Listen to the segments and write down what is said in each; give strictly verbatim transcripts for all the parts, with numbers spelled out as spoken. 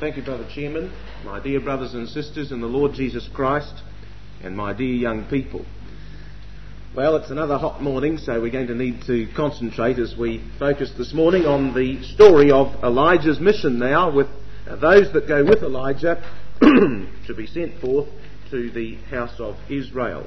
Thank you, Brother Chairman, my dear brothers and sisters in the Lord Jesus Christ, and my dear young people. Well, it's another hot morning, so we're going to need to concentrate as we focus this morning on the story of Elijah's mission now, with uh, those that go with Elijah to be sent forth to the house of Israel.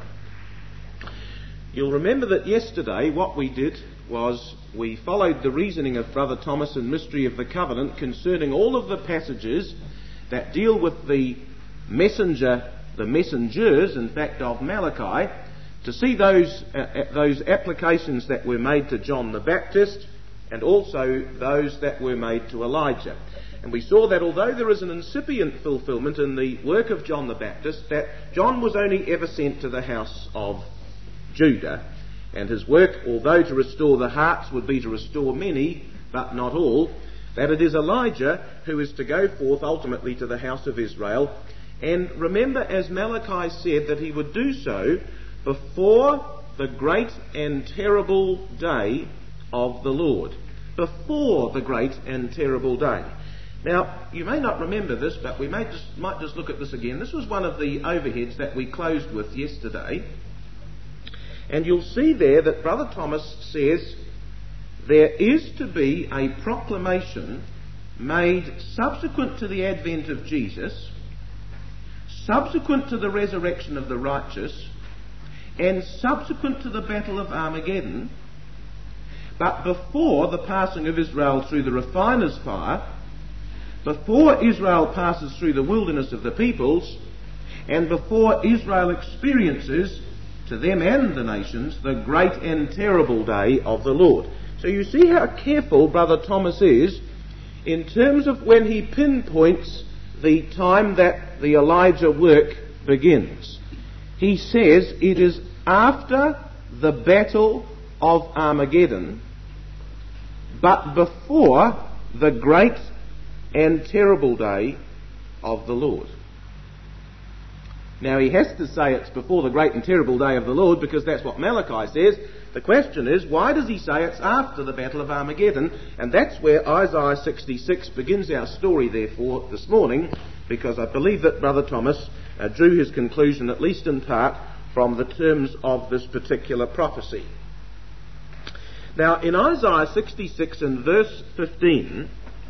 You'll remember that yesterday what we did was we followed the reasoning of Brother Thomas in Mystery of the Covenant concerning all of the passages that deal with the messenger, the messengers, in fact, of Malachi, to see those uh, those applications that were made to John the Baptist and also those that were made to Elijah. And we saw that although there is an incipient fulfillment in the work of John the Baptist, that John was only ever sent to the house of Judah, and his work, although to restore the hearts, would be to restore many, but not all, that it is Elijah who is to go forth ultimately to the house of Israel. And remember, as Malachi said, that he would do so before the great and terrible day of the Lord. Before the great and terrible day. Now, you may not remember this, but we may just, might just look at this again. This was one of the overheads that we closed with yesterday. And you'll see there that Brother Thomas says there is to be a proclamation made subsequent to the advent of Jesus, subsequent to the resurrection of the righteous, and subsequent to the battle of Armageddon, but before the passing of Israel through the refiner's fire, before Israel passes through the wilderness of the peoples, and before Israel experiences, to them and the nations, the great and terrible day of the Lord. So you see how careful Brother Thomas is in terms of when he pinpoints the time that the Elijah work begins. He says it is after the battle of Armageddon, but before the great and terrible day of the Lord. Now, he has to say it's before the great and terrible day of the Lord because that's what Malachi says. The question is, why does he say it's after the battle of Armageddon? And that's where Isaiah sixty-six begins our story, therefore, this morning, because I believe that Brother Thomas uh, drew his conclusion, at least in part, from the terms of this particular prophecy. Now, in Isaiah sixty-six and verse fifteen,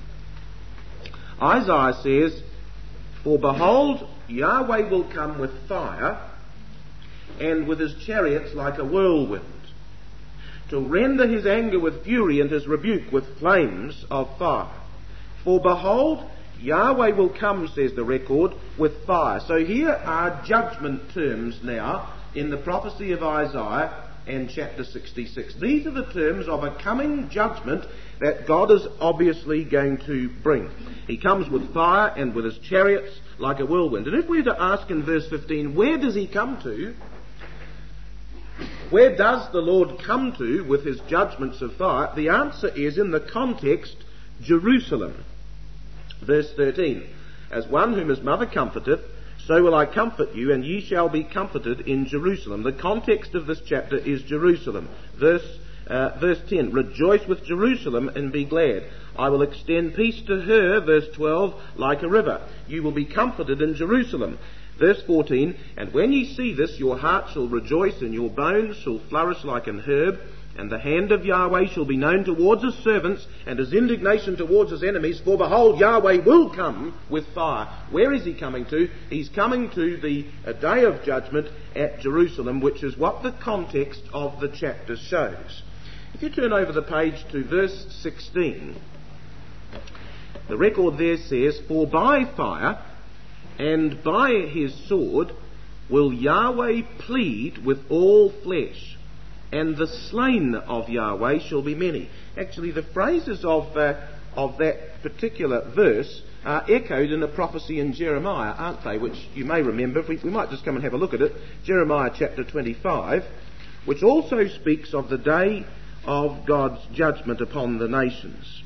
Isaiah says, "For behold, Yahweh will come with fire, and with his chariots like a whirlwind, to render his anger with fury and his rebuke with flames of fire. For behold, Yahweh will come," says the record, "with fire." So here are judgment terms now in the prophecy of Isaiah and chapter sixty-six. These are the terms of a coming judgment that God is obviously going to bring. He comes with fire and with his chariots like a whirlwind. And if we were to ask in verse fifteen, where does he come to? Where does the Lord come to with his judgments of fire? The answer is in the context, Jerusalem. Verse thirteen, "As one whom his mother comforteth, so will I comfort you, and ye shall be comforted in Jerusalem." The context of this chapter is Jerusalem. Verse uh, verse ten, "Rejoice with Jerusalem and be glad. I will extend peace to her," verse twelve, "like a river. You will be comforted in Jerusalem." Verse fourteen, "And when ye see this, your heart shall rejoice, and your bones shall flourish like an herb. And the hand of Yahweh shall be known towards his servants, and his indignation towards his enemies. For behold, Yahweh will come with fire." Where is he coming to? He's coming to the uh, day of judgment at Jerusalem, which is what the context of the chapter shows. If you turn over the page to verse sixteen, the record there says, "For by fire and by his sword will Yahweh plead with all flesh, and the slain of Yahweh shall be many." Actually, the phrases of uh, of that particular verse are echoed in a prophecy in Jeremiah, aren't they? Which you may remember. If we, we might just come and have a look at it. Jeremiah chapter twenty-five, which also speaks of the day of God's judgment upon the nations.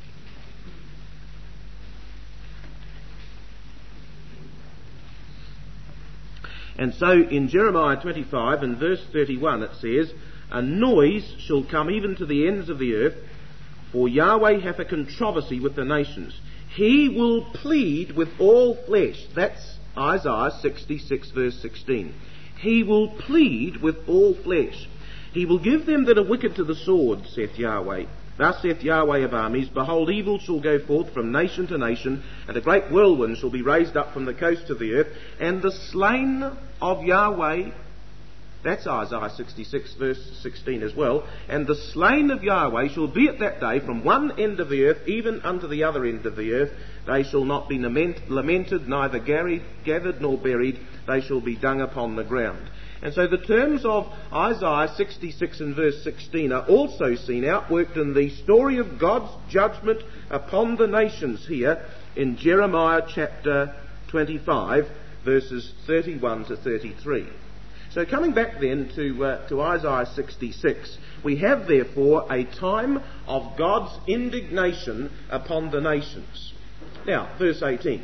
And so in Jeremiah twenty-five and verse thirty-one it says, "A noise shall come even to the ends of the earth, for Yahweh hath a controversy with the nations. He will plead with all flesh. That's Isaiah sixty-six verse sixteen. He will plead with all flesh. He will give them that are wicked to the sword, saith Yahweh. Thus saith Yahweh of armies, behold, evil shall go forth from nation to nation, and a great whirlwind shall be raised up from the coast of the earth, and the slain of Yahweh, that's Isaiah sixty-six verse sixteen as well, and the slain of Yahweh shall be at that day from one end of the earth even unto the other end of the earth. They shall not be lament, lamented, neither garried, gathered nor buried. They shall be dung upon the ground. And so the terms of Isaiah sixty-six and verse sixteen are also seen outworked in the story of God's judgment upon the nations here in Jeremiah chapter twenty-five verses thirty-one to thirty-three. So coming back then to, uh, to Isaiah sixty-six, we have therefore a time of God's indignation upon the nations. Now, verse eighteen.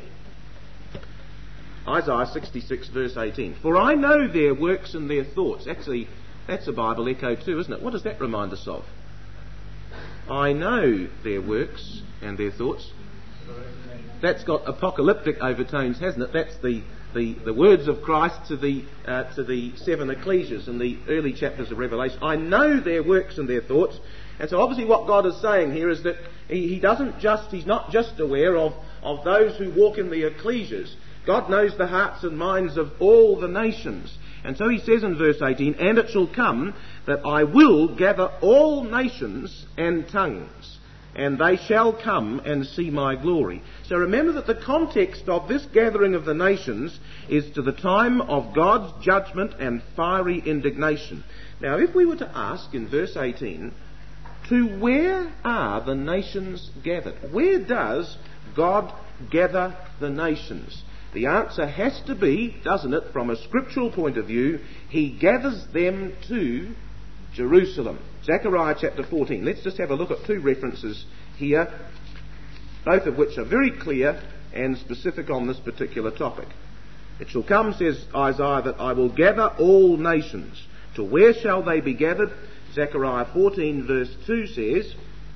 Isaiah sixty-six verse eighteen. For I know their works and their thoughts. Actually, that's a Bible echo too, isn't it? What does that remind us of? I know their works and their thoughts. That's got apocalyptic overtones, hasn't it? That's the The, the words of Christ to the uh, to the seven ecclesias in the early chapters of Revelation. I know their works and their thoughts. And so obviously what God is saying here is that he, he doesn't just, he's not just aware of, of those who walk in the ecclesias. God knows the hearts and minds of all the nations. And so he says in verse eighteen, and it shall come that I will gather all nations and tongues, and they shall come and see my glory. So remember that the context of this gathering of the nations is to the time of God's judgment and fiery indignation. Now, if we were to ask in verse eighteen, to where are the nations gathered? Where does God gather the nations? The answer has to be, doesn't it, from a scriptural point of view, he gathers them to Jerusalem. Zechariah chapter fourteen. Let's just have a look at two references here, both of which are very clear and specific on this particular topic. It shall come, says Isaiah, that I will gather all nations. To where shall they be gathered? Zechariah fourteen verse two says,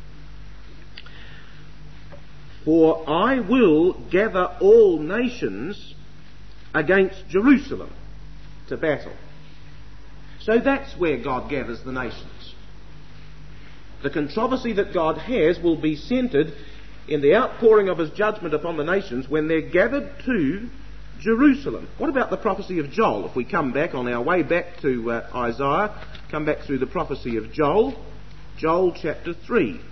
for I will gather all nations against Jerusalem to battle. So that's where God gathers the nations. The controversy that God has will be centred in the outpouring of his judgment upon the nations when they're gathered to Jerusalem. What about the prophecy of Joel? If we come back on our way back to uh, Isaiah, come back through the prophecy of Joel, Joel chapter three.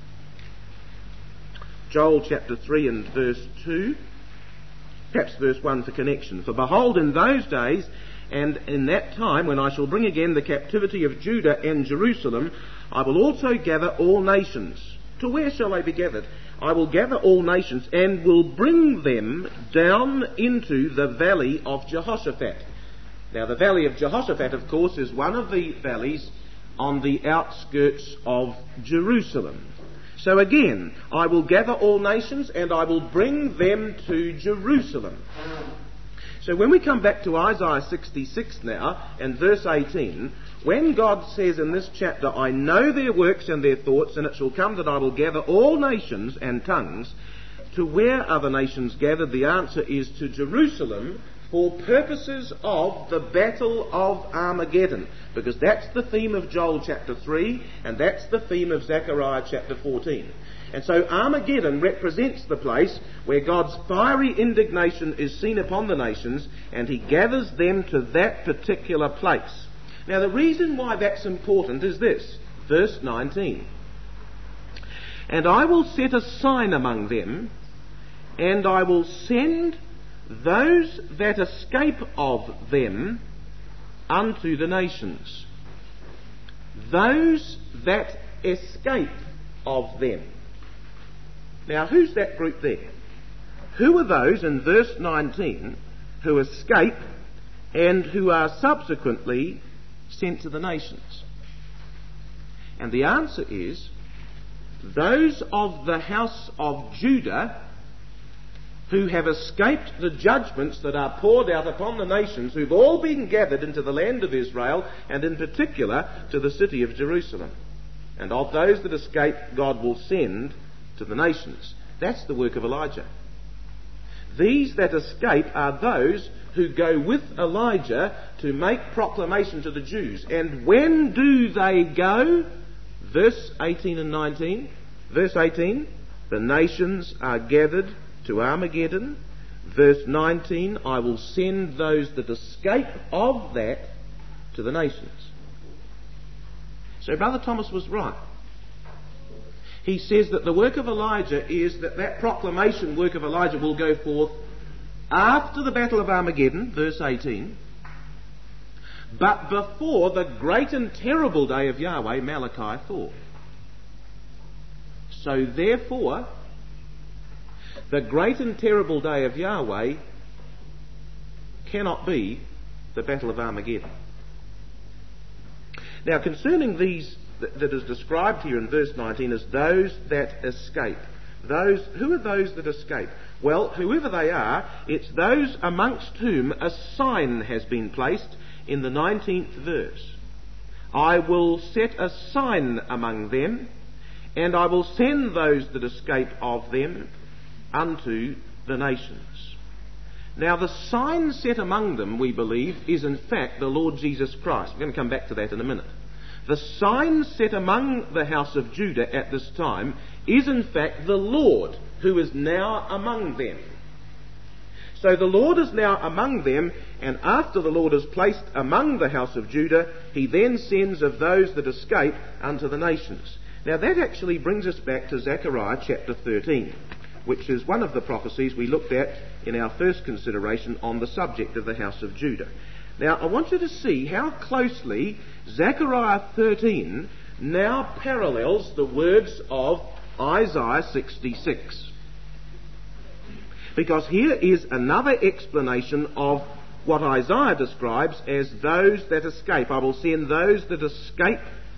Joel chapter three and verse two, perhaps verse one for connection. For behold, in those days and in that time, when I shall bring again the captivity of Judah and Jerusalem, I will also gather all nations. To where shall they be gathered? I will gather all nations and will bring them down into the valley of Jehoshaphat. Now, the valley of Jehoshaphat, of course, is one of the valleys on the outskirts of Jerusalem. So again, I will gather all nations and I will bring them to Jerusalem. So when we come back to Isaiah sixty-six now and verse eighteen, when God says in this chapter, I know their works and their thoughts, and it shall come that I will gather all nations and tongues, to where are the nations gathered? The answer is to Jerusalem for purposes of the battle of Armageddon, because that's the theme of Joel chapter three and that's the theme of Zechariah chapter fourteen. And so Armageddon represents the place where God's fiery indignation is seen upon the nations, and he gathers them to that particular place. Now, the reason why that's important is this, verse nineteen. And I will set a sign among them, and I will send those that escape of them unto the nations. Those that escape of them. Now, who's that group there? Who are those in verse nineteen who escape and who are subsequently sent to the nations? And the answer is those of the house of Judah who have escaped the judgments that are poured out upon the nations, who've all been gathered into the land of Israel, and in particular to the city of Jerusalem. And of those that escape, God will send to the nations. That's the work of Elijah. These that escape are those who go with Elijah to make proclamation to the Jews. And when do they go? Verse eighteen and nineteen. Verse eighteen, the nations are gathered to Armageddon. Verse nineteen, I will send those that escape of that to the nations. So Brother Thomas was right. He says that the work of Elijah is that that proclamation work of Elijah will go forth after the battle of Armageddon, verse eighteen, but before the great and terrible day of Yahweh, Malachi four. So therefore, the great and terrible day of Yahweh cannot be the battle of Armageddon. Now, concerning these that is described here in verse nineteen as those that escape. Those, who are those that escape? Well, whoever they are, it's those amongst whom a sign has been placed in the nineteenth verse. I will set a sign among them, and I will send those that escape of them unto the nations. Now, the sign set among them, we believe, is in fact the Lord Jesus Christ. We're going to come back to that in a minute. The sign set among the house of Judah at this time is in fact the Lord, who is now among them. So the Lord is now among them, and after the Lord is placed among the house of Judah, he then sends of those that escape unto the nations. Now that actually brings us back to Zechariah chapter thirteen, which is one of the prophecies we looked at in our first consideration on the subject of the house of Judah. Now, I want you to see how closely Zechariah thirteen now parallels the words of Isaiah sixty-six. Because here is another explanation of what Isaiah describes as those that escape. I will send those that escape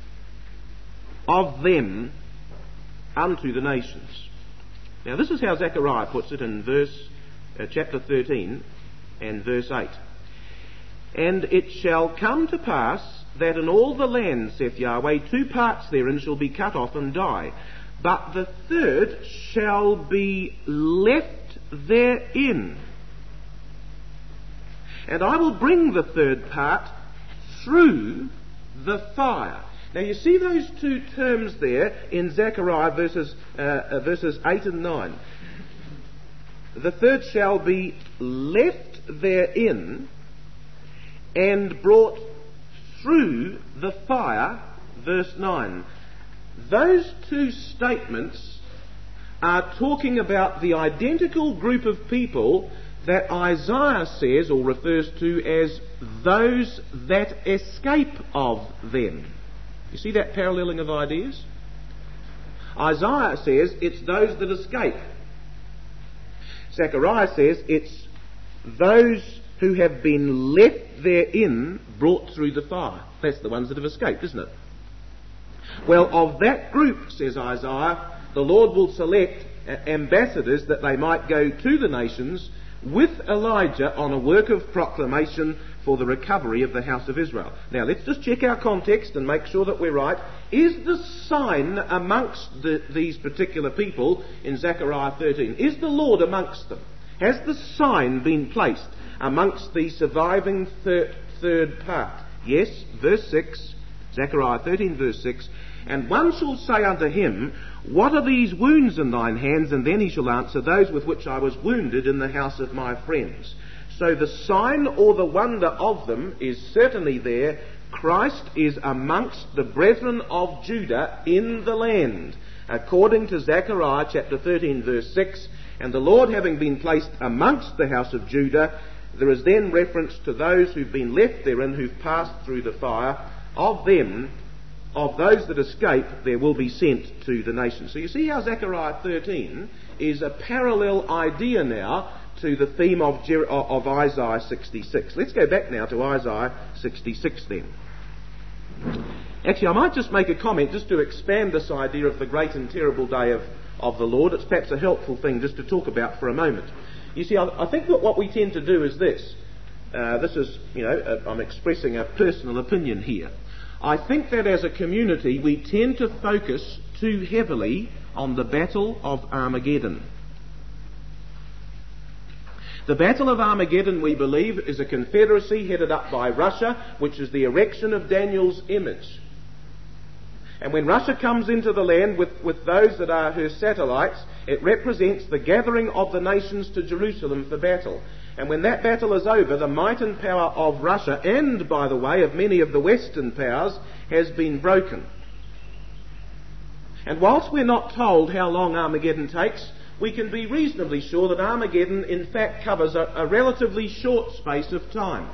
of them unto the nations. Now, this is how Zechariah puts it in verse uh, chapter thirteen and verse eight. And it shall come to pass that in all the land, saith Yahweh, two parts therein shall be cut off and die, but the third shall be left therein. And I will bring the third part through the fire. Now you see those two terms there in Zechariah verses, uh, verses eight and nine. The third shall be left therein and brought through the fire, verse nine. Those two statements are talking about the identical group of people that Isaiah says or refers to as those that escape of them. You see that paralleling of ideas? Isaiah says it's those that escape. Zechariah says it's those who have been left therein, brought through the fire. That's the ones that have escaped, isn't it? Well, of that group, says Isaiah, the Lord will select ambassadors that they might go to the nations with Elijah on a work of proclamation for the recovery of the house of Israel. Now, let's just check our context and make sure that we're right. Is the sign amongst the, these particular people in Zechariah thirteen? Is the Lord amongst them? Has the sign been placed amongst the surviving third, third part? Yes, verse six, Zechariah thirteen verse six, and one shall say unto him, what are these wounds in thine hands? And then he shall answer, those with which I was wounded in the house of my friends. So the sign or the wonder of them is certainly there. Christ is amongst the brethren of Judah in the land, according to Zechariah chapter thirteen verse six, and the Lord having been placed amongst the house of Judah, there is then reference to those who've been left therein, who've passed through the fire. Of them, of those that escape, there will be sent to the nations. So you see how Zechariah thirteen is a parallel idea now to the theme of, Jer- of Isaiah sixty-six. Let's go back now to Isaiah sixty-six then. Actually, I might just make a comment just to expand this idea of the great and terrible day of, of the Lord. It's perhaps a helpful thing just to talk about for a moment. You see, I, I think that what we tend to do is this. Uh, this is, you know, uh, I'm expressing a personal opinion here. I think that as a community we tend to focus too heavily on the Battle of Armageddon. The Battle of Armageddon, we believe, is a confederacy headed up by Russia, which is the erection of Daniel's image. And when Russia comes into the land with, with those that are her satellites, it represents the gathering of the nations to Jerusalem for battle. And when that battle is over, the might and power of Russia, and, by the way, of many of the Western powers, has been broken. And whilst we're not told how long Armageddon takes, we can be reasonably sure that Armageddon in fact covers a, a relatively short space of time.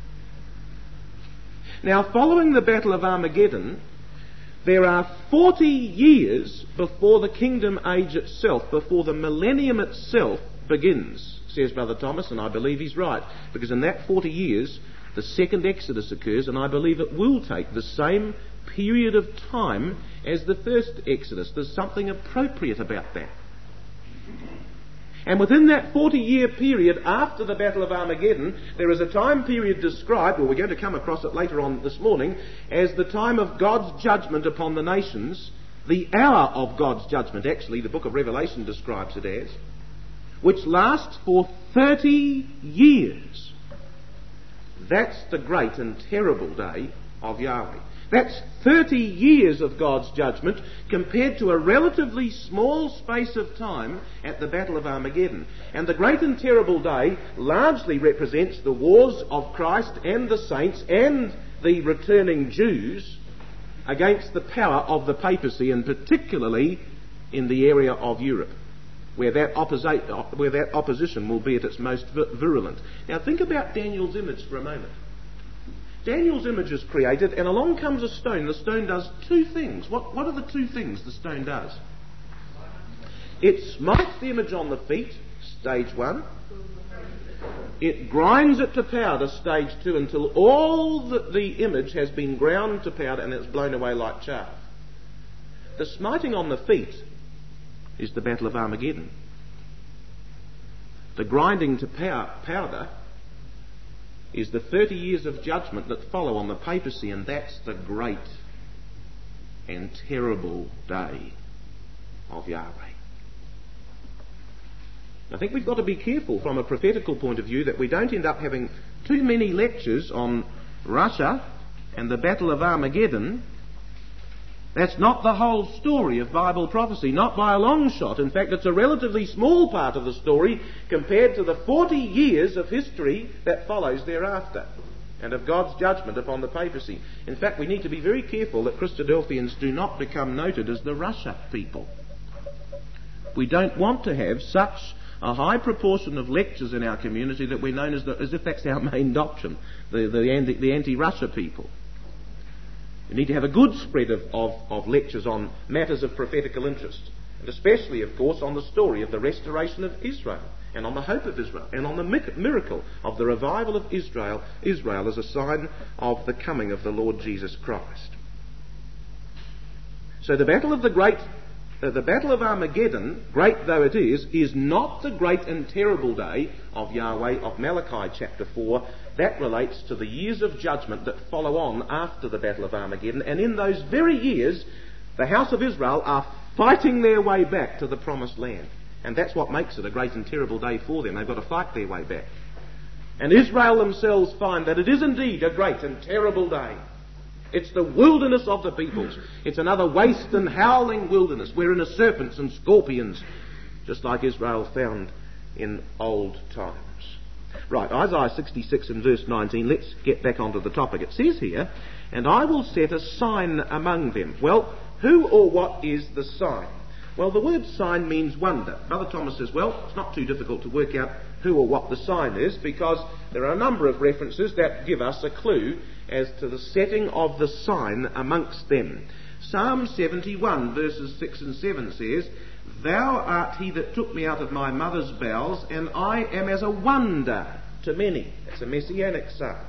Now, following the Battle of Armageddon, there are forty years before the kingdom age itself, before the millennium itself begins, says Brother Thomas, and I believe he's right, because in that forty years the second Exodus occurs, and I believe it will take the same period of time as the first Exodus. There's something appropriate about that. And within that forty-year period after the Battle of Armageddon, there is a time period described, well, we're going to come across it later on this morning, as the time of God's judgment upon the nations, the hour of God's judgment, actually, the book of Revelation describes it as, which lasts for thirty years. That's the great and terrible day of Yahweh. That's thirty years of God's judgment compared to a relatively small space of time at the Battle of Armageddon. And the great and terrible day largely represents the wars of Christ and the saints and the returning Jews against the power of the papacy, and particularly in the area of Europe, where that, opposi- where that opposition will be at its most virulent. Now think about Daniel's image for a moment. Daniel's image is created, and along comes a stone. The stone does two things. What, what are the two things the stone does? It smites the image on the feet, stage one. It grinds it to powder, stage two, until all the, the image has been ground to powder and it's blown away like chaff. The smiting on the feet is the Battle of Armageddon. The grinding to pow- powder is the thirty years of judgment that follow on the papacy, and that's the great and terrible day of Yahweh. I think we've got to be careful from a prophetical point of view that we don't end up having too many lectures on Russia and the Battle of Armageddon. That's not the whole story of Bible prophecy, not by a long shot. In fact, it's a relatively small part of the story compared to the forty years of history that follows thereafter, and of God's judgment upon the papacy. In fact, we need to be very careful that Christadelphians do not become noted as the Russia people. We don't want to have such a high proportion of lectures in our community that we're known as, the, as if that's our main doctrine, the, the, anti, the anti-Russia people. We need to have a good spread of, of, of lectures on matters of prophetical interest, and especially, of course, on the story of the restoration of Israel, and on the hope of Israel, and on the miracle of the revival of Israel, Israel as a sign of the coming of the Lord Jesus Christ. So the battle of the great, uh, the battle of Armageddon, great though it is, is not the great and terrible day of Yahweh of Malachi chapter four. That relates to the years of judgment that follow on after the Battle of Armageddon. And in those very years, the house of Israel are fighting their way back to the promised land. And that's what makes it a great and terrible day for them. They've got to fight their way back. And Israel themselves find that it is indeed a great and terrible day. It's the wilderness of the peoples. It's another waste and howling wilderness wherein are serpents and scorpions, just like Israel found in old times. Right, Isaiah sixty-six and verse nineteen, let's get back onto the topic. It says here, "And I will set a sign among them." Well, who or what is the sign? Well, the word sign means wonder. Brother Thomas says, well, it's not too difficult to work out who or what the sign is, because there are a number of references that give us a clue as to the setting of the sign amongst them. Psalm seventy-one verses six and seven says, "Thou art he that took me out of my mother's bowels, and I am as a wonder to many." That's a messianic psalm.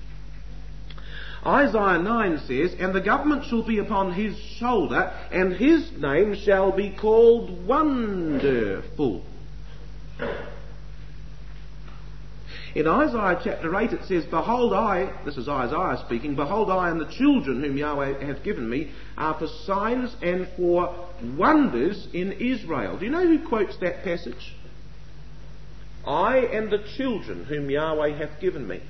Isaiah nine says, "And the government shall be upon his shoulder, and his name shall be called Wonderful." In Isaiah chapter eight it says, Behold I, this is Isaiah speaking, Behold I and the children whom Yahweh hath given me are for signs and for wonders in Israel. Do you know who quotes that passage? I and the children whom Yahweh hath given me.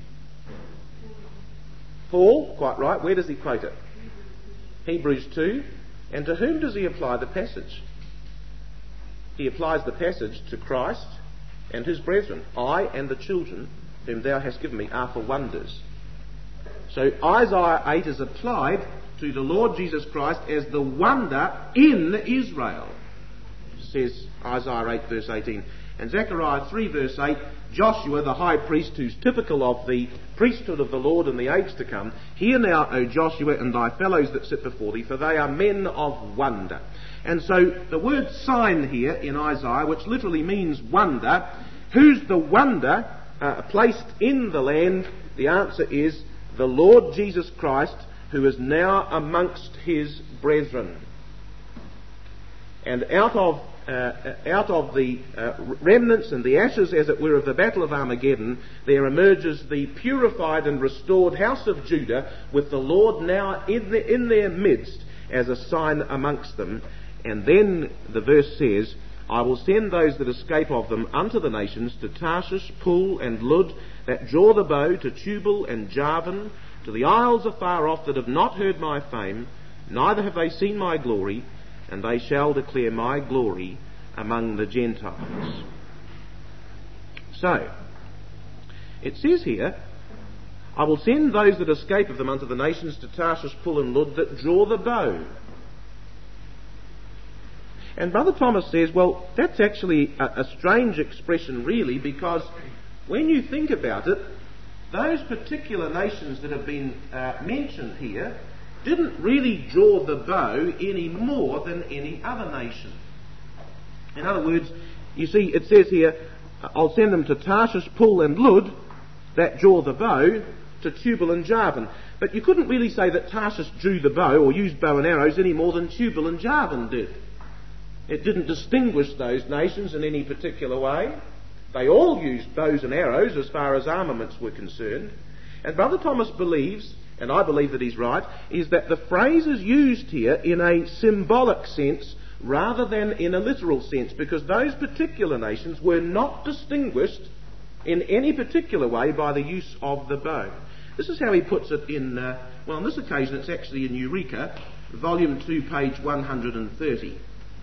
Paul, quite right. Where does he quote it? Hebrews two. And to whom does he apply the passage? He applies the passage to Christ and his brethren. I and the children whom thou hast given me are for wonders. So Isaiah eight is applied to the Lord Jesus Christ as the wonder in Israel, says Isaiah eight verse eighteen. And Zechariah three verse eight, Joshua the high priest, who's typical of the priesthood of the Lord in the age to come, hear now, O Joshua, and thy fellows that sit before thee, for they are men of wonder. And so the word sign here in Isaiah, which literally means wonder, who's the wonder uh, placed in the land? The answer is the Lord Jesus Christ, who is now amongst his brethren. And out of Uh, out of the uh, remnants and the ashes, as it were, of the battle of Armageddon, there emerges the purified and restored house of Judah, with the Lord now in, the, in their midst as a sign amongst them. And then the verse says, I will send those that escape of them unto the nations, to Tarshish, Pul, and Lud, that draw the bow, to Tubal and Javan, to the isles afar off that have not heard my fame, neither have they seen my glory, and they shall declare my glory among the Gentiles. So, it says here, I will send those that escape of them unto the nations, to Tarshish, Pul, and Lud, that draw the bow. And Brother Thomas says, well, that's actually a, a strange expression really, because when you think about it, those particular nations that have been uh, mentioned here didn't really draw the bow any more than any other nation. In other words, you see, it says here, I'll send them to Tarshish, Pul, and Lud, that draw the bow, to Tubal and Javan. But you couldn't really say that Tarshish drew the bow or used bow and arrows any more than Tubal and Javan did. It didn't distinguish those nations in any particular way. They all used bows and arrows as far as armaments were concerned. And Brother Thomas believes, and I believe that he's right, is that the phrase is used here in a symbolic sense rather than in a literal sense, because those particular nations were not distinguished in any particular way by the use of the bow. This is how he puts it in, uh, well, on this occasion it's actually in Eureka, volume two, page one hundred thirty.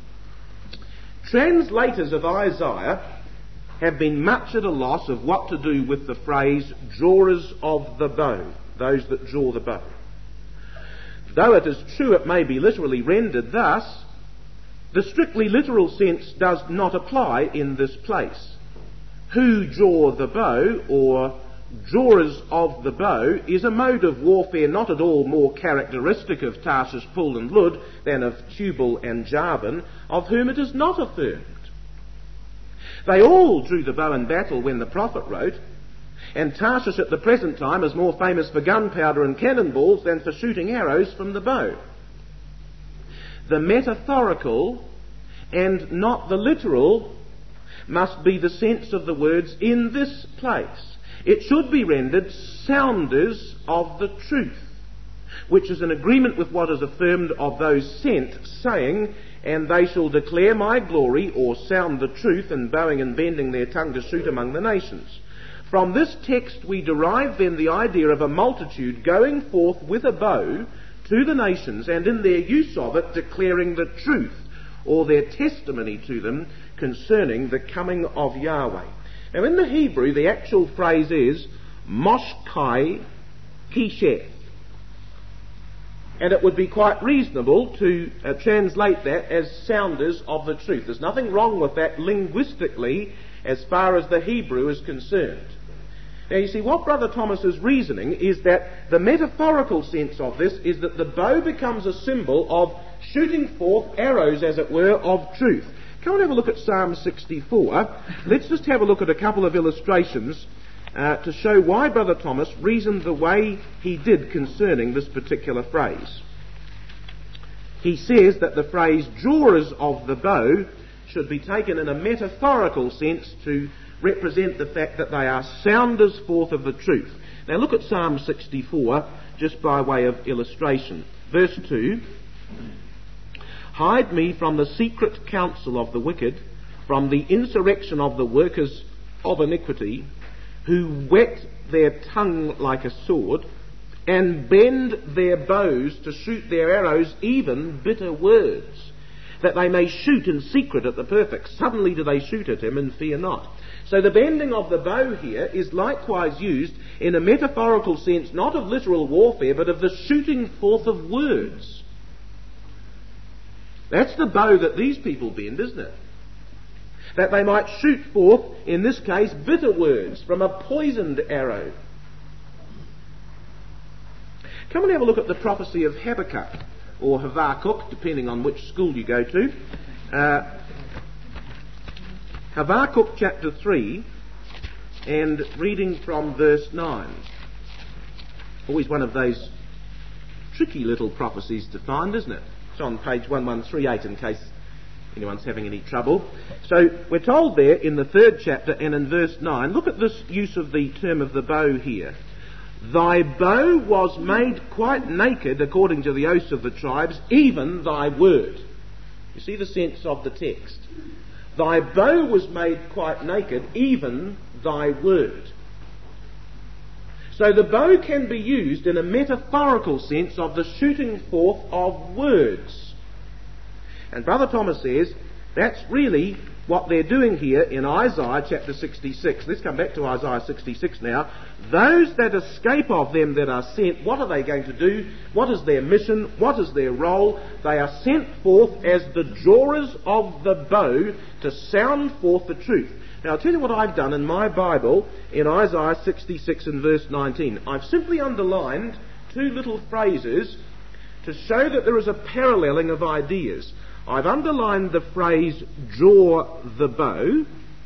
Translators of Isaiah have been much at a loss of what to do with the phrase drawers of the bow, those that draw the bow. Though it is true it may be literally rendered thus, the strictly literal sense does not apply in this place. Who draw the bow, or drawers of the bow, is a mode of warfare not at all more characteristic of Tarshish, Pul, and Lud than of Tubal and Javan, of whom it is not affirmed. They all drew the bow in battle when the prophet wrote, and Tarshish at the present time is more famous for gunpowder and cannonballs than for shooting arrows from the bow. The metaphorical and not the literal must be the sense of the words in this place. It should be rendered sounders of the truth, which is in agreement with what is affirmed of those sent, saying, and they shall declare my glory, or sound the truth, and bowing and bending their tongue to shoot among the nations. From this text we derive then the idea of a multitude going forth with a bow to the nations, and in their use of it declaring the truth, or their testimony to them concerning the coming of Yahweh. Now in the Hebrew the actual phrase is Moshkai Kisheth. And it would be quite reasonable to uh, translate that as sounders of the truth. There's nothing wrong with that linguistically as far as the Hebrew is concerned. Now you see, what Brother Thomas is reasoning is that the metaphorical sense of this is that the bow becomes a symbol of shooting forth arrows, as it were, of truth. Come and have a look at Psalm sixty-four. Let's just have a look at a couple of illustrations uh, to show why Brother Thomas reasoned the way he did concerning this particular phrase. He says that the phrase drawers of the bow should be taken in a metaphorical sense to represent the fact that they are sounders forth of the truth. Now look at Psalm sixty-four, just by way of illustration. Verse two, "Hide me from the secret counsel of the wicked, from the insurrection of the workers of iniquity, who whet their tongue like a sword, and bend their bows to shoot their arrows, even bitter words, that they may shoot in secret at the perfect. Suddenly do they shoot at him, and fear not." So the bending of the bow here is likewise used in a metaphorical sense, not of literal warfare, but of the shooting forth of words. That's the bow that these people bend, isn't it? That they might shoot forth, in this case, bitter words from a poisoned arrow. Come and have a look at the prophecy of Habakkuk, or Habakkuk, depending on which school you go to. Uh, Habakkuk chapter three, and reading from verse nine. Always one of those tricky little prophecies to find, isn't it? It's on page eleven thirty-eight in case anyone's having any trouble. So we're told there in the third chapter and in verse nine, look at this use of the term of the bow here. "Thy bow was made quite naked according to the oaths of the tribes, even thy word." You see the sense of the text. Thy bow was made quite naked, even thy word. So the bow can be used in a metaphorical sense of the shooting forth of words. And Brother Thomas says that's really what they're doing here in Isaiah chapter sixty-six. Let's come back to Isaiah sixty-six now. Those that escape of them that are sent, what are they going to do? What is their mission? What is their role? They are sent forth as the drawers of the bow to sound forth the truth. Now I'll tell you what I've done in my Bible in Isaiah sixty-six and verse nineteen. I've simply underlined two little phrases to show that there is a paralleling of ideas. I've underlined the phrase, "draw the bow,"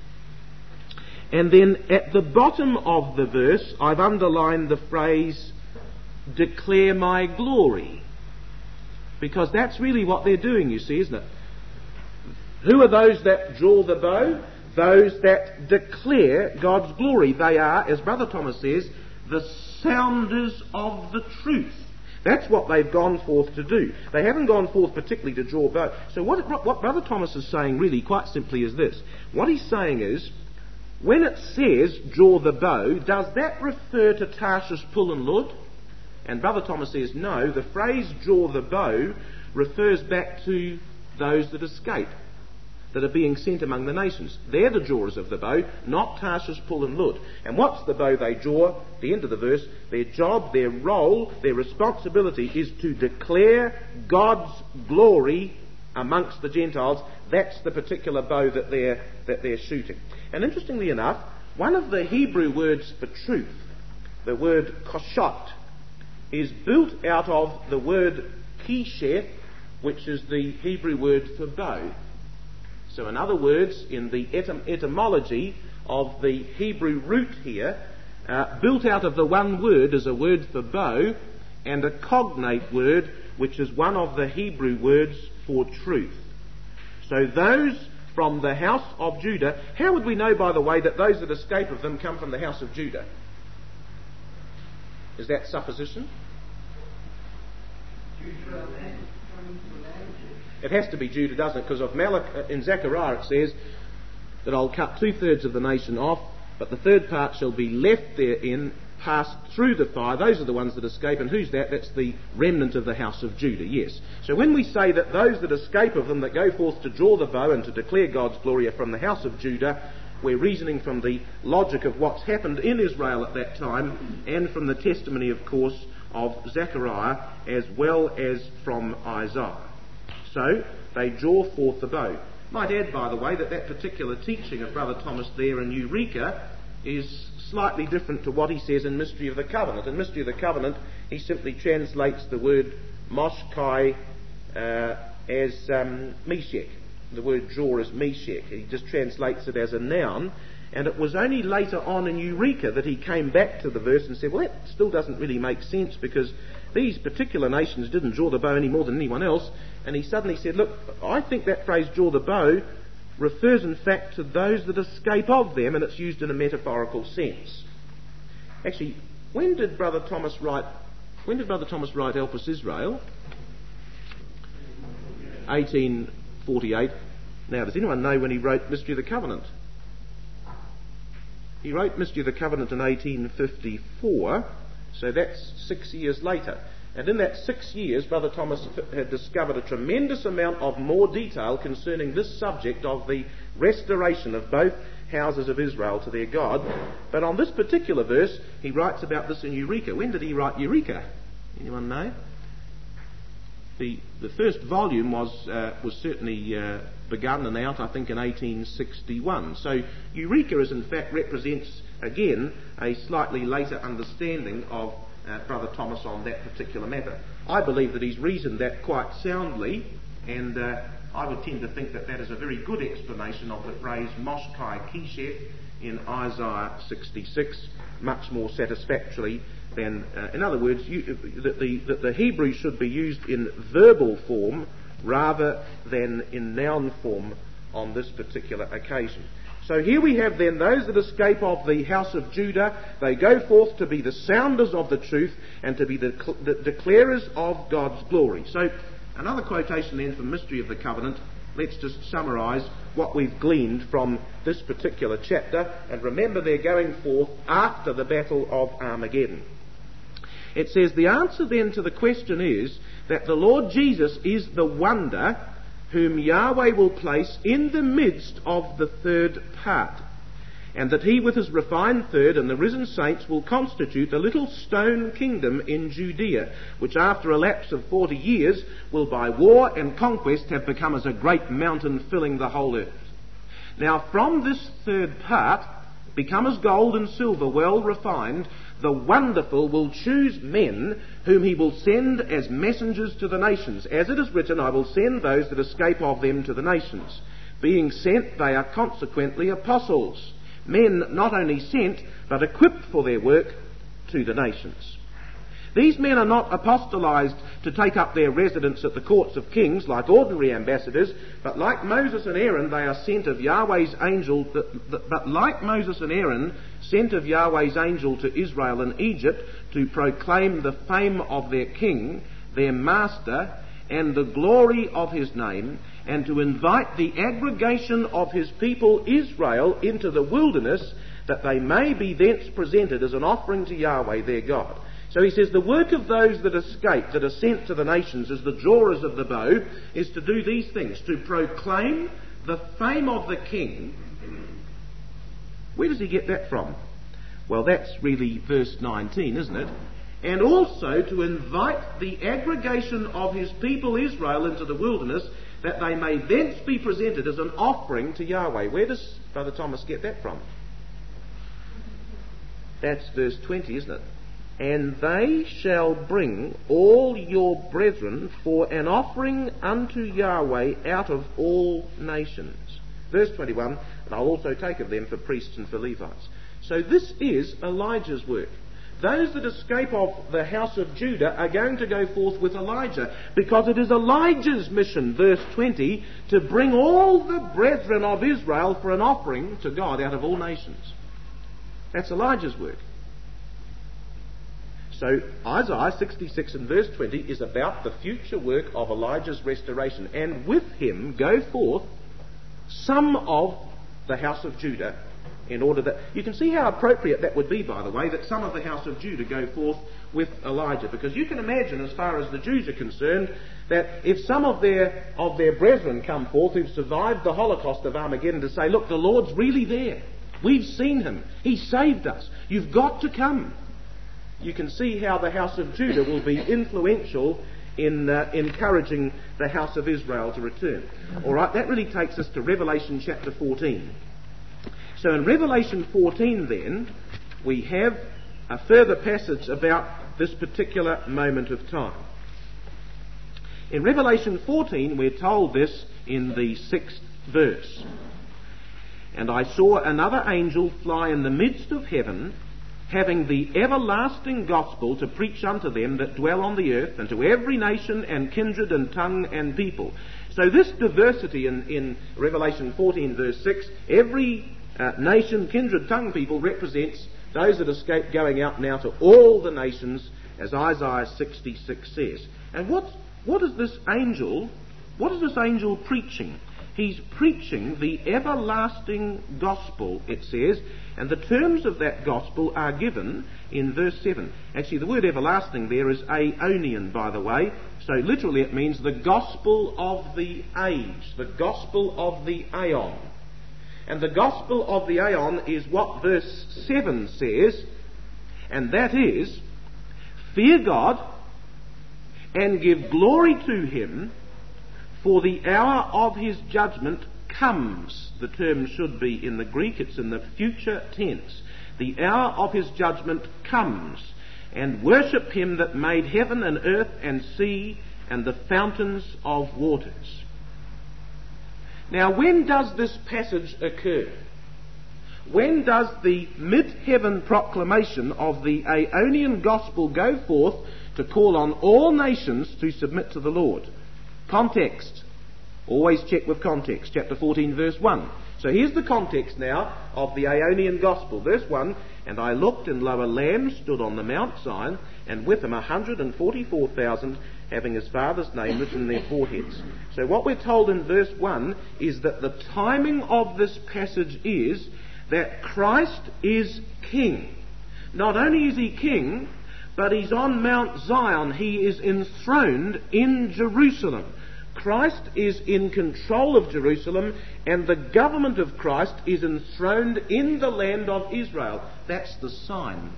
and then at the bottom of the verse I've underlined the phrase, "declare my glory," because that's really what they're doing, you see, isn't it? Who are those that draw the bow? Those that declare God's glory. They are, as Brother Thomas says, the sounders of the truth. That's what they've gone forth to do. They haven't gone forth particularly to draw bow. So what, what Brother Thomas is saying really quite simply is this. What he's saying is, when it says draw the bow, does that refer to Tarshish, Pul and Lud? And Brother Thomas says no. The phrase draw the bow refers back to those that escape, that are being sent among the nations. They're the drawers of the bow, not Tarshish, Pul and Lud. And what's the bow they draw? At the end of the verse, their job, their role, their responsibility is to declare God's glory amongst the Gentiles. That's the particular bow that they're, that they're shooting. And interestingly enough, one of the Hebrew words for truth, the word koshot, is built out of the word kesheth, which is the Hebrew word for bow. So in other words, in the etym- etymology of the Hebrew root here, uh, built out of the one word is a word for bow and a cognate word, which is one of the Hebrew words for truth. So those from the house of Judah, how would we know, by the way, that those that escape of them come from the house of Judah? Is that supposition? It has to be Judah, doesn't it? Because of Malachi, in Zechariah it says that I'll cut two-thirds of the nation off, but the third part shall be left therein, passed through the fire. Those are the ones that escape. And who's that? That's the remnant of the house of Judah, yes. So when we say that those that escape of them, that go forth to draw the bow and to declare God's glory, are from the house of Judah, we're reasoning from the logic of what's happened in Israel at that time, and from the testimony, of course, of Zechariah, as well as from Isaiah. So they draw forth the bow. Might add, by the way, that that particular teaching of Brother Thomas there in Eureka is slightly different to what he says in Mystery of the Covenant. In Mystery of the Covenant, he simply translates the word Moshkai uh, as um, Meshech. The word draw is Meshech. He just translates it as a noun. And it was only later on in Eureka that he came back to the verse and said, well, that still doesn't really make sense, because these particular nations didn't draw the bow any more than anyone else. And he suddenly said, look, I think that phrase draw the bow refers in fact to those that escape of them, and it's used in a metaphorical sense. Actually, when did Brother Thomas write, when did Brother Thomas write Elpis Israel? eighteen forty-eight. Now, does anyone know when he wrote Mystery of the Covenant? He wrote Mystery of the Covenant in eighteen fifty-four, so that's six years later. And in that six years, Brother Thomas had discovered a tremendous amount of more detail concerning this subject of the restoration of both houses of Israel to their God. But on this particular verse, he writes about this in Eureka. When did he write Eureka? Anyone know? The the first volume was uh, was certainly uh, begun and out, I think, in eighteen sixty-one. So Eureka is in fact represents again a slightly later understanding of uh, Brother Thomas on that particular matter. I believe that he's reasoned that quite soundly, and uh, I would tend to think that that is a very good explanation of the phrase Moshkai Kesheth in Isaiah sixty-six, much more satisfactorily than, uh, in other words, you, that, the, that the Hebrew should be used in verbal form rather than in noun form on this particular occasion. So here we have then those that escape of the house of Judah. They go forth to be the sounders of the truth and to be the, the declarers of God's glory. So another quotation then from Mystery of the Covenant. Let's just summarise what we've gleaned from this particular chapter. And remember, they're going forth after the battle of Armageddon. It says, the answer then to the question is that the Lord Jesus is the wonder whom Yahweh will place in the midst of the third part, and that he with his refined third and the risen saints will constitute a little stone kingdom in Judea, which after a lapse of forty years will by war and conquest have become as a great mountain filling the whole earth. Now from this third part, become as gold and silver well refined, the wonderful will choose men whom he will send as messengers to the nations. As it is written, I will send those that escape of them to the nations. Being sent, they are consequently apostles, men not only sent, but equipped for their work to the nations. These men are not apostolized to take up their residence at the courts of kings like ordinary ambassadors, but like Moses and Aaron, they are sent of Yahweh's angel. But like Moses and Aaron, sent of Yahweh's angel to Israel and Egypt to proclaim the fame of their king, their master, and the glory of his name, and to invite the aggregation of his people Israel into the wilderness, that they may be thence presented as an offering to Yahweh their God. So he says the work of those that escape, that are sent to the nations as the drawers of the bow, is to do these things, to proclaim the fame of the king. Where does he get that from? Well, that's really verse nineteen, isn't it? And also to invite the aggregation of his people Israel into the wilderness, that they may thence be presented as an offering to Yahweh. Where does Brother Thomas get that from? That's verse twenty, isn't it? And they shall bring all your brethren for an offering unto Yahweh out of all nations. Verse twenty-one, and I'll also take of them for priests and for Levites. So this is Elijah's work. Those that escape of the house of Judah are going to go forth with Elijah, because it is Elijah's mission, verse twenty, to bring all the brethren of Israel for an offering to God out of all nations. That's Elijah's work. So Isaiah sixty-six and verse twenty is about the future work of Elijah's restoration. And with him go forth some of the house of Judah, in order that... You can see how appropriate that would be, by the way, that some of the house of Judah go forth with Elijah. Because you can imagine, as far as the Jews are concerned, that if some of their, of their brethren come forth who've survived the Holocaust of Armageddon to say, look, the Lord's really there. We've seen him. He saved us. You've got to come. You can see how the house of Judah will be influential in uh, encouraging the house of Israel to return. All right, that really takes us to Revelation chapter fourteen. So in Revelation fourteen then, we have a further passage about this particular moment of time. In Revelation fourteen, we're told this in the sixth verse. And I saw another angel fly in the midst of heaven, having the everlasting gospel to preach unto them that dwell on the earth, and to every nation and kindred and tongue and people. So this diversity in, in Revelation fourteen verse six, every uh, nation, kindred, tongue, people represents those that escape going out now to all the nations, as Isaiah sixty-six says. And what, what is this angel, what is this angel preaching? He's preaching the everlasting gospel, it says, and the terms of that gospel are given in verse seven. Actually, the word everlasting there is aeonian, by the way, so literally it means the gospel of the age, the gospel of the aeon. And the gospel of the aeon is what verse seven says, and that is, fear God and give glory to him, for the hour of his judgment comes. The term should be in the Greek, it's in the future tense. The hour of his judgment comes, and worship him that made heaven and earth and sea and the fountains of waters. Now, when does this passage occur? When does the mid-heaven proclamation of the Aeonian gospel go forth to call on all nations to submit to the Lord? Context. Always check with context. Chapter fourteen, verse one. So here's the context now of the Aeonian gospel. Verse one, and I looked, and lo, a lamb stood on the Mount Zion, and with him a hundred and forty-four thousand, having his father's name written in their foreheads. So what we're told in verse one is that the timing of this passage is that Christ is king. Not only is he king, but he's on Mount Zion. He is enthroned in Jerusalem. Christ is in control of Jerusalem, and the government of Christ is enthroned in the land of Israel. That's the sign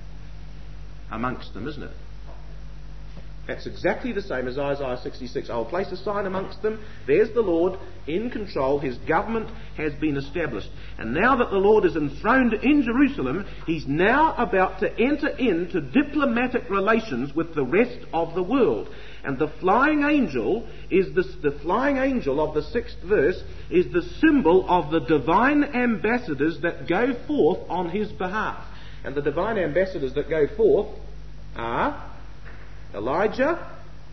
amongst them, isn't it? That's exactly the same as Isaiah sixty-six. I'll place a sign amongst them. There's the Lord in control. His government has been established. And now that the Lord is enthroned in Jerusalem, he's now about to enter into diplomatic relations with the rest of the world. And the flying angel is this, the flying angel of the sixth verse is the symbol of the divine ambassadors that go forth on his behalf. And the divine ambassadors that go forth are Elijah,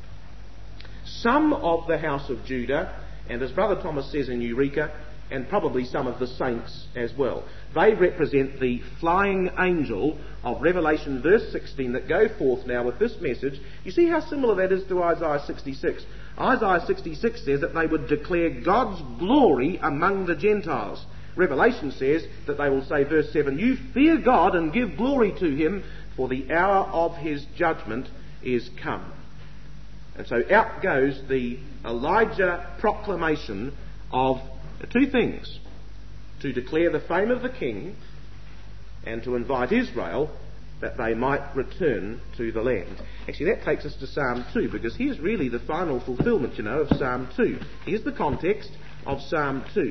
some of the house of Judah, and as Brother Thomas says in Eureka, and probably some of the saints as well. They represent the flying angel of Revelation verse sixteen that go forth now with this message. You see how similar that is to Isaiah sixty-six. Isaiah sixty-six says that they would declare God's glory among the Gentiles. Revelation says that they will say, verse seven, you fear God and give glory to him, for the hour of his judgment is come. And so out goes the Elijah proclamation of two things: to declare the fame of the king and to invite Israel that they might return to the land. Actually, that takes us to Psalm two, because here's really the final fulfilment, you know, of Psalm two. Here's the context of Psalm two.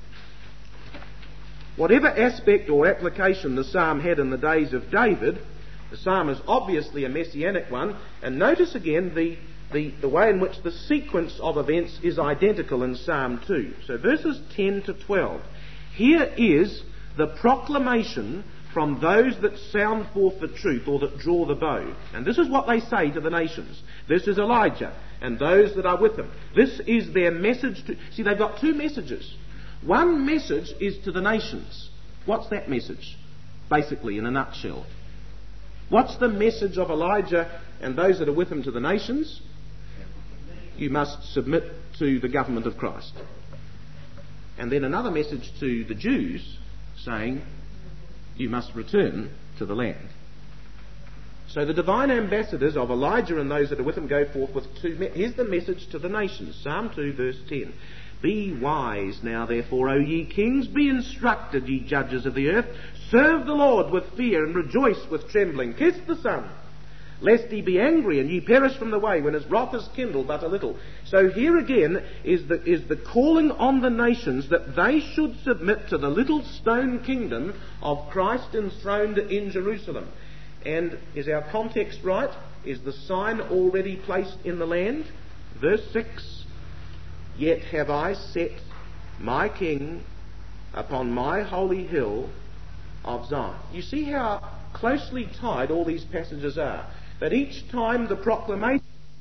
Whatever aspect or application the psalm had in the days of David, the psalm is obviously a messianic one, and notice again the, the, the way in which the sequence of events is identical in Psalm two. So verses ten to twelve. Here is the proclamation from those that sound forth the truth, or that draw the bow. And this is what they say to the nations. This is Elijah and those that are with him. This is their message to... See, they've got two messages. One message is to the nations. What's that message? Basically, in a nutshell. What's the message of Elijah and those that are with him to the nations? You must submit to the government of Christ. And then another message to the Jews saying, you must return to the land. So the divine ambassadors of Elijah and those that are with him go forth with two... Me- Here's the message to the nations. Psalm two, verse ten. Be wise now, therefore, O ye kings. Be instructed, ye judges of the earth. Serve the Lord with fear and rejoice with trembling. Kiss the Son, lest he be angry and ye perish from the way when his wrath is kindled but a little. So here again is the, is the calling on the nations that they should submit to the little stone kingdom of Christ enthroned in Jerusalem. And is our context right? Is the sign already placed in the land? Verse six, yet have I set my king upon my holy hill of Zion. You see how closely tied all these passages are? That each time the proclamation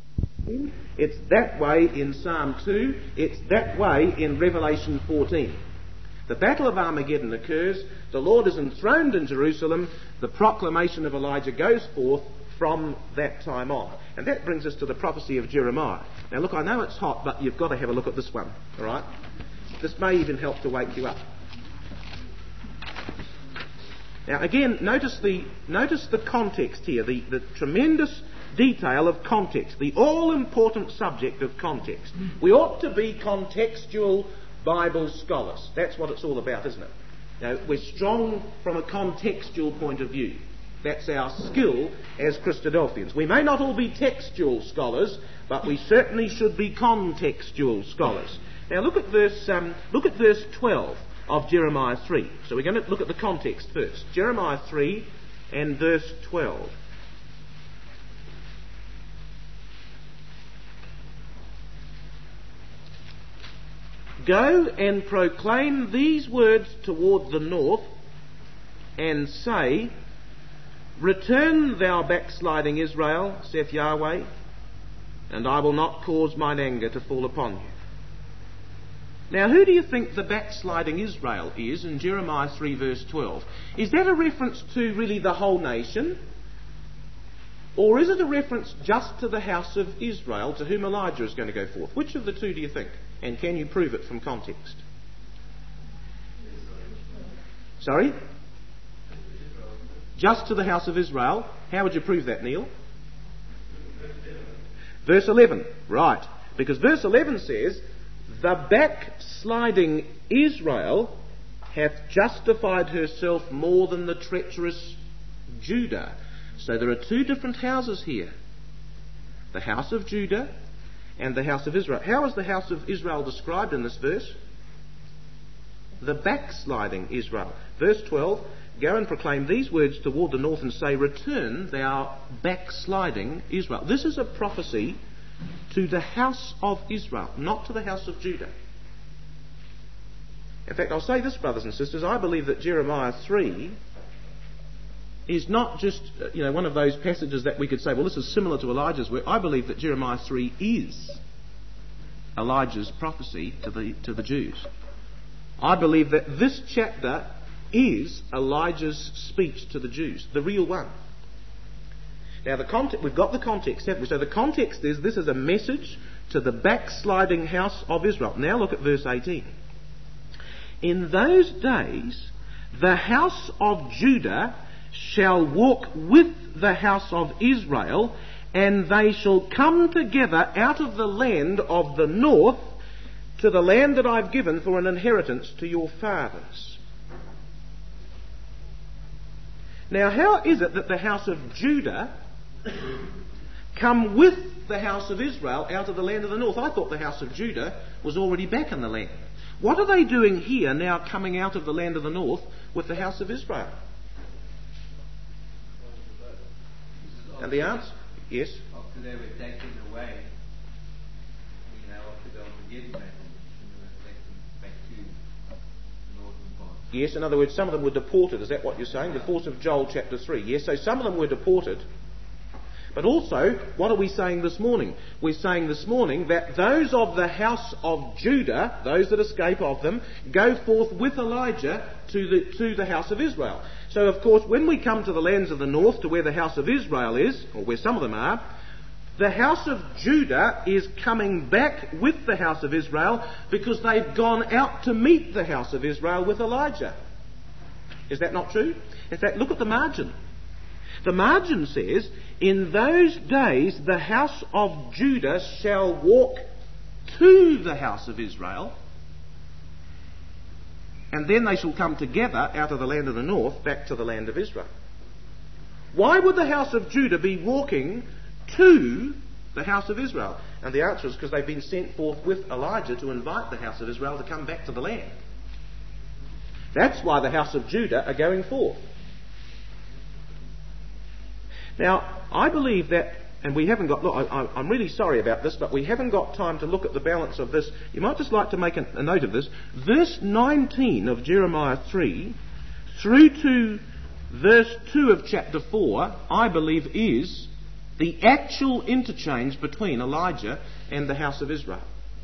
It's that way in Psalm two. It's that way in Revelation fourteen. The Battle of Armageddon occurs. The Lord is enthroned in Jerusalem. The proclamation of Elijah goes forth from that time on. And that brings us to the prophecy of Jeremiah. Now look, I know it's hot, but you've got to have a look at this one. All right? This may even help to wake you up. Now again, notice the notice the context here, the, the tremendous detail of context, the all-important subject of context. We ought to be contextual Bible scholars. That's what it's all about, isn't it? Now, we're strong from a contextual point of view. That's our skill as Christadelphians. We may not all be textual scholars, but we certainly should be contextual scholars. Now look at verse um, look at verse twelve of Jeremiah three. So we're going to look at the context first. Jeremiah three and verse twelve. Go and proclaim these words toward the north, and say, Return, thou backsliding Israel, saith Yahweh, and I will not cause mine anger to fall upon you. Now, who do you think the backsliding Israel is in Jeremiah three verse twelve? Is that a reference to really the whole nation? Or is it a reference just to the house of Israel, to whom Elijah is going to go forth? Which of the two do you think? And can you prove it from context? Sorry? Just to the house of Israel. How would you prove that, Neil? Verse eleven. Right. Because verse eleven says, The backsliding Israel hath justified herself more than the treacherous Judah. So there are two different houses here. The house of Judah and the house of Israel. How is the house of Israel described in this verse? The backsliding Israel. Verse twelve, Go and proclaim these words toward the north and say, Return, thou backsliding Israel. This is a prophecy to the house of Israel, not to the house of Judah. In fact, I'll say this, brothers and sisters, I believe that Jeremiah three is not just, you know, one of those passages that we could say, well, this is similar to Elijah's work. I believe that Jeremiah three is Elijah's prophecy to the to the Jews. I believe that this chapter is Elijah's speech to the Jews, the real one. Now, the context, we've got the context, haven't we? So the context is, this is a message to the backsliding house of Israel. Now look at verse eighteen. In those days, the house of Judah shall walk with the house of Israel, and they shall come together out of the land of the north to the land that I've given for an inheritance to your fathers. Now, how is it that the house of Judah come with the house of Israel out of the land of the north? I thought the house of Judah was already back in the land. What are they doing here now, coming out of the land of the north with the house of Israel? And the answer? Yes? After they were taken away, you know, after the Armageddon battle, and they were taken back to the northern part. Yes, in other words, some of them were deported. Is that what you're saying? The force of Joel chapter three. Yes, so some of them were deported. But also, what are we saying this morning? We're saying this morning that those of the house of Judah, those that escape of them, go forth with Elijah to the, to the house of Israel. So, of course, when we come to the lands of the north, to where the house of Israel is, or where some of them are, the house of Judah is coming back with the house of Israel because they've gone out to meet the house of Israel with Elijah. Is that not true? In fact, look at the margin. The margin says, in those days the house of Judah shall walk to the house of Israel, and then they shall come together out of the land of the north back to the land of Israel. Why would the house of Judah be walking to the house of Israel? And the answer is because they've been sent forth with Elijah to invite the house of Israel to come back to the land. That's why the house of Judah are going forth. Now, I believe that, and we haven't got, look, I, I'm really sorry about this, but we haven't got time to look at the balance of this. You might just like to make a, a note of this. Verse nineteen of Jeremiah three, through to verse two of chapter four, I believe is the actual interchange between Elijah and the house of Israel.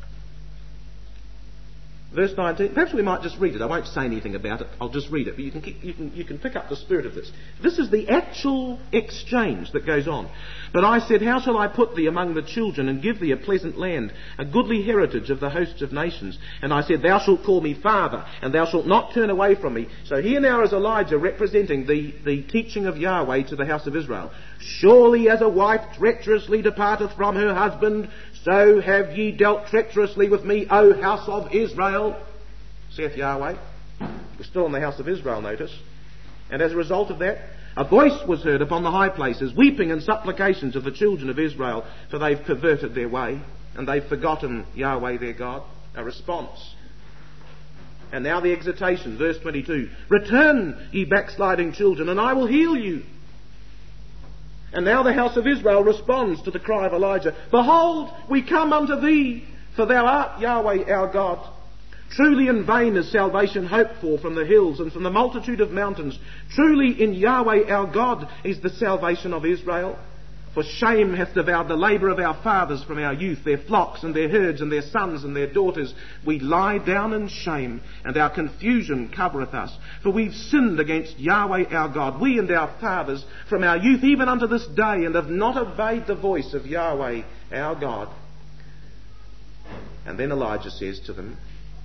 Verse nineteen, perhaps we might just read it. I won't say anything about it. I'll just read it. But you can, you can, you can pick up the spirit of this. This is the actual exchange that goes on. But I said, how shall I put thee among the children and give thee a pleasant land, a goodly heritage of the hosts of nations? And I said, thou shalt call me Father, and thou shalt not turn away from me. So here now is Elijah representing the, the teaching of Yahweh to the house of Israel. Surely as a wife treacherously departeth from her husband, so have ye dealt treacherously with me, O house of Israel, saith Yahweh. We're still in the house of Israel, notice. And as a result of that, a voice was heard upon the high places, weeping and supplications of the children of Israel, for they've perverted their way, and they've forgotten Yahweh their God. A response. And now the exhortation, verse twenty-two. Return, ye backsliding children, and I will heal you. And now the house of Israel responds to the cry of Elijah. Behold, we come unto thee, for thou art Yahweh our God. Truly in vain is salvation hoped for from the hills and from the multitude of mountains. Truly in Yahweh our God is the salvation of Israel. For shame hath devoured the labour of our fathers from our youth, their flocks and their herds and their sons and their daughters. We lie down in shame, and our confusion covereth us. For we've sinned against Yahweh our God, we and our fathers, from our youth even unto this day, and have not obeyed the voice of Yahweh our God. And then Elijah says to them,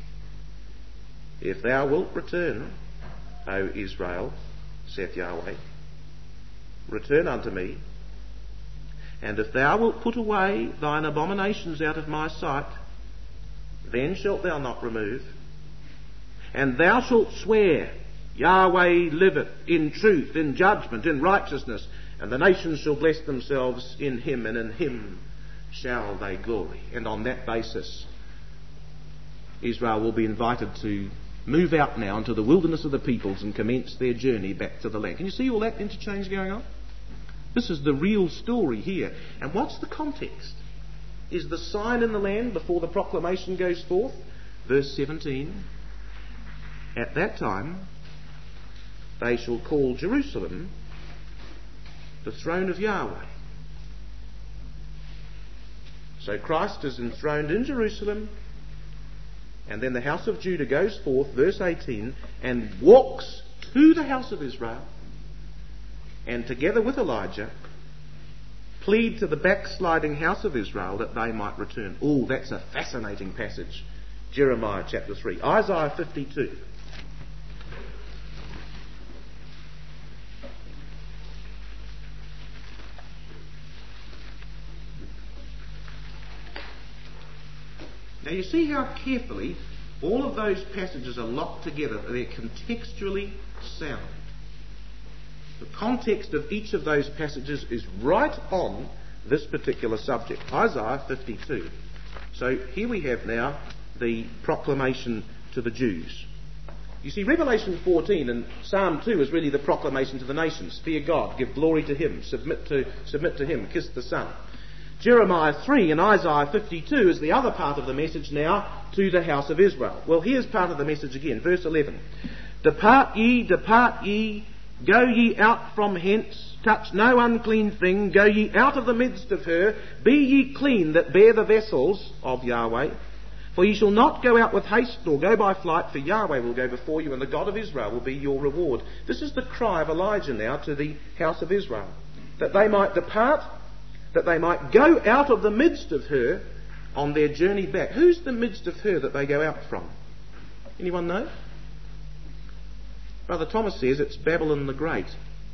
If thou wilt return, O Israel, saith Yahweh, return unto me. And if thou wilt put away thine abominations out of my sight, then shalt thou not remove. And thou shalt swear, Yahweh liveth in truth, in judgment, in righteousness, and the nations shall bless themselves in him, and in him shall they glory. And on that basis, Israel will be invited to move out now into the wilderness of the peoples and commence their journey back to the land. Can you see all that interchange going on? This is the real story here. And what's the context? Is the sign in the land before the proclamation goes forth? Verse seventeen. At that time they shall call Jerusalem the throne of Yahweh. So Christ is enthroned in Jerusalem, and then the house of Judah goes forth, verse eighteen, and walks to the house of Israel, and together with Elijah, plead to the backsliding house of Israel that they might return. Oh, that's a fascinating passage. Jeremiah chapter three. Isaiah fifty-two. Now you see how carefully all of those passages are locked together. They're contextually sound. The context of each of those passages is right on this particular subject. Isaiah fifty-two. So here we have now the proclamation to the Jews. You see, Revelation fourteen and Psalm two is really the proclamation to the nations. Fear God, give glory to him, submit to, submit to him, kiss the Son. Jeremiah three and Isaiah fifty-two is the other part of the message now to the house of Israel. Well, here's part of the message again. Verse eleven. Depart ye, depart ye, go ye out from hence, touch no unclean thing, go ye out of the midst of her, be ye clean that bear the vessels of Yahweh. For ye shall not go out with haste, nor go by flight, for Yahweh will go before you, and the God of Israel will be your reward. This is the cry of Elijah now to the house of Israel, that they might depart, that they might go out of the midst of her on their journey back. Who's the midst of her that they go out from? Anyone know? Brother Thomas says it's Babylon the Great.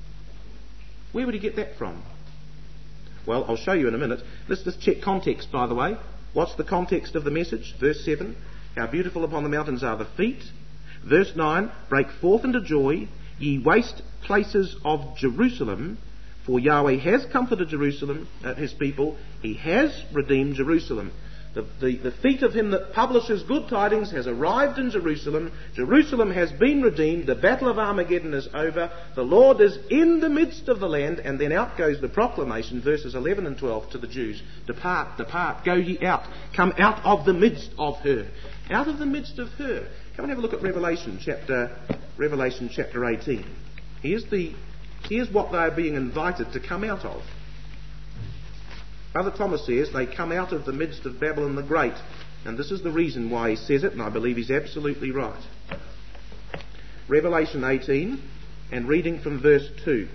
Where would he get that from? Well, I'll show you in a minute. Let's just check context, by the way. What's the context of the message? Verse seven. How beautiful upon the mountains are the feet. Verse nine. Break forth into joy, ye waste places of Jerusalem. For Yahweh has comforted Jerusalem, uh, his people. He has redeemed Jerusalem. The, the, the feet of him that publishes good tidings has arrived in Jerusalem. Jerusalem has been redeemed. The battle of Armageddon is over. The Lord is in the midst of the land. And then out goes the proclamation, verses eleven and twelve, to the Jews. Depart, depart, go ye out. Come out of the midst of her. Out of the midst of her. Come and have a look at Revelation chapter, Revelation chapter eighteen. Here's the, here's what they are being invited to come out of. Brother Thomas says they come out of the midst of Babylon the Great. And this is the reason why he says it, and I believe he's absolutely right. Revelation eighteen, and reading from verse two.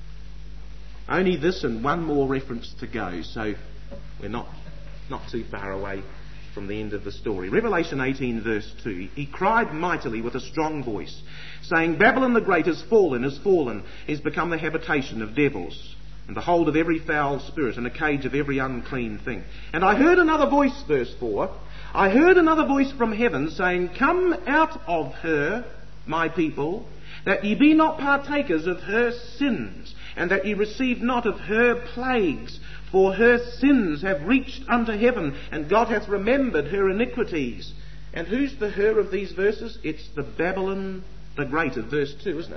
Only this and one more reference to go, so we're not, not too far away from the end of the story. Revelation eighteen verse two. He cried mightily with a strong voice, saying, Babylon the Great is fallen, is fallen, is become the habitation of devils, and the hold of every foul spirit, and a cage of every unclean thing. And I heard another voice, verse four, I heard another voice from heaven saying, Come out of her, my people, that ye be not partakers of her sins, and that ye receive not of her plagues, for her sins have reached unto heaven, and God hath remembered her iniquities. And who's the her of these verses? It's the Babylon the Great of verse two, isn't it?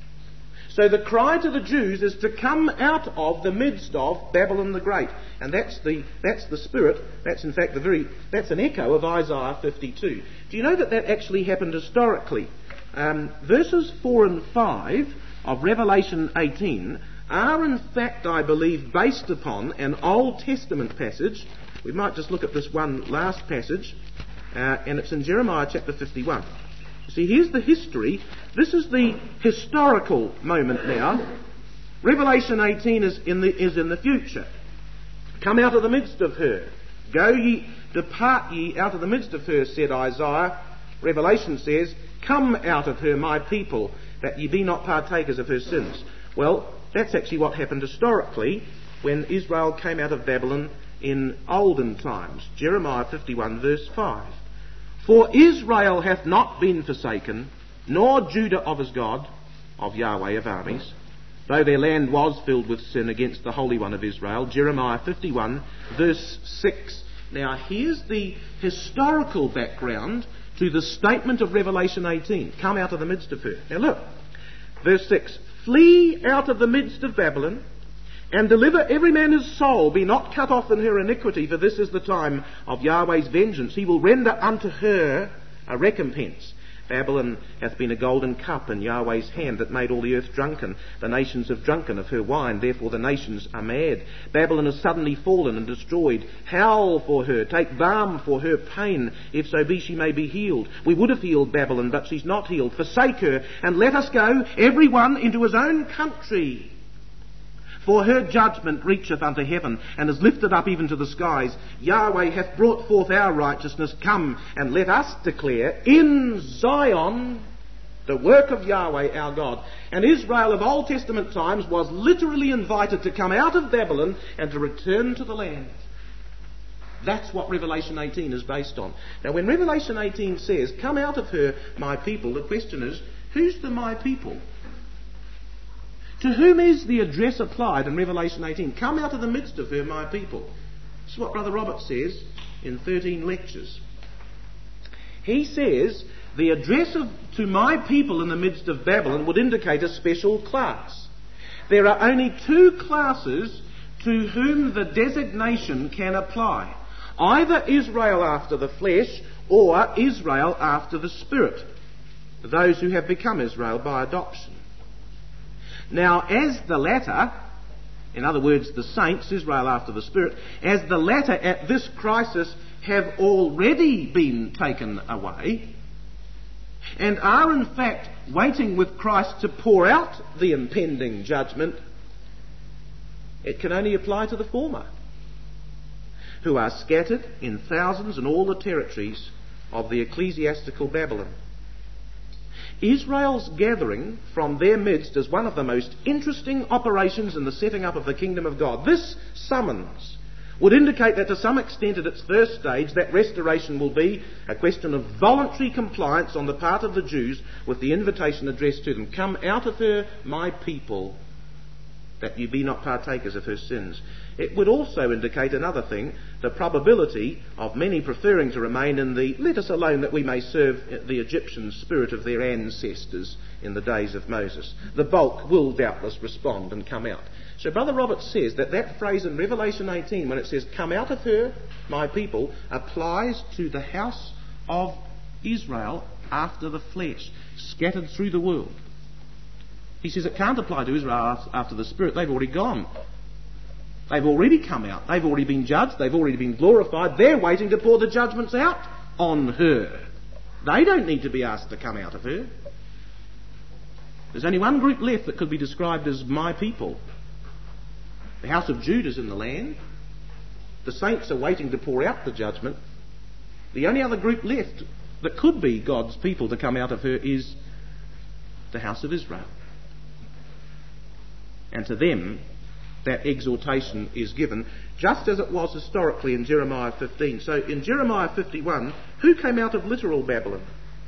So the cry to the Jews is to come out of the midst of Babylon the Great. And that's the that's the spirit, that's in fact the very, that's an echo of Isaiah fifty-two. Do you know that that actually happened historically? Um, verses four and five of Revelation eighteen are in fact, I believe, based upon an Old Testament passage. We might just look at this one last passage, uh, and it's in Jeremiah chapter fifty-one. See, here's the history. This is the historical moment now. Revelation eighteen is in the, is in the future. Come out of the midst of her. Go ye, depart ye out of the midst of her, said Isaiah. Revelation says, Come out of her, my people, that ye be not partakers of her sins. Well, that's actually what happened historically when Israel came out of Babylon in olden times. Jeremiah fifty-one verse five. For Israel hath not been forsaken, nor Judah of his God, of Yahweh of armies, though their land was filled with sin against the Holy One of Israel. Jeremiah fifty-one verse six. Now here's the historical background to the statement of Revelation eighteen. Come out of the midst of her. Now look, verse six. Flee out of the midst of Babylon, and deliver every man his soul. Be not cut off in her iniquity, for this is the time of Yahweh's vengeance. He will render unto her a recompense. Babylon hath been a golden cup in Yahweh's hand that made all the earth drunken. The nations have drunken of her wine, therefore the nations are mad. Babylon is suddenly fallen and destroyed. Howl for her, take balm for her pain, if so be she may be healed. We would have healed Babylon, but she's not healed. Forsake her, and let us go, every one into his own country. For her judgment reacheth unto heaven, and is lifted up even to the skies. Yahweh hath brought forth our righteousness. Come, and let us declare in Zion the work of Yahweh our God. And Israel of Old Testament times was literally invited to come out of Babylon and to return to the land. That's what Revelation eighteen is based on. Now when Revelation eighteen says, Come out of her, my people, the question is, who's the my people? To whom is the address applied in Revelation eighteen? Come out of the midst of her, my people. This is what Brother Robert says in thirteen lectures. He says the address of, to my people in the midst of Babylon would indicate a special class. There are only two classes to whom the designation can apply. Either Israel after the flesh or Israel after the spirit. Those who have become Israel by adoption. Now, as the latter, in other words, the saints, Israel after the Spirit, as the latter at this crisis have already been taken away, and are in fact waiting with Christ to pour out the impending judgment, it can only apply to the former, who are scattered in thousands in all the territories of the ecclesiastical Babylon. Israel's gathering from their midst is one of the most interesting operations in the setting up of the kingdom of God. This summons would indicate that to some extent at its first stage that restoration will be a question of voluntary compliance on the part of the Jews with the invitation addressed to them. Come out of her, my people, that you be not partakers of her sins. It would also indicate another thing, the probability of many preferring to remain in the let us alone that we may serve the Egyptian spirit of their ancestors in the days of Moses. The bulk will doubtless respond and come out. So Brother Roberts says that that phrase in Revelation eighteen, when it says, Come out of her, my people, applies to the house of Israel after the flesh, scattered through the world. He says it can't apply to Israel after the Spirit. They've already gone. They've already come out. They've already been judged. They've already been glorified. They're waiting to pour the judgments out on her. They don't need to be asked to come out of her. There's only one group left that could be described as my people. The house of Judah's in the land. The saints are waiting to pour out the judgment. The only other group left that could be God's people to come out of her is the house of Israel. And to them, that exhortation is given, just as it was historically in Jeremiah fifteen. So in Jeremiah fifty-one, who came out of literal Babylon?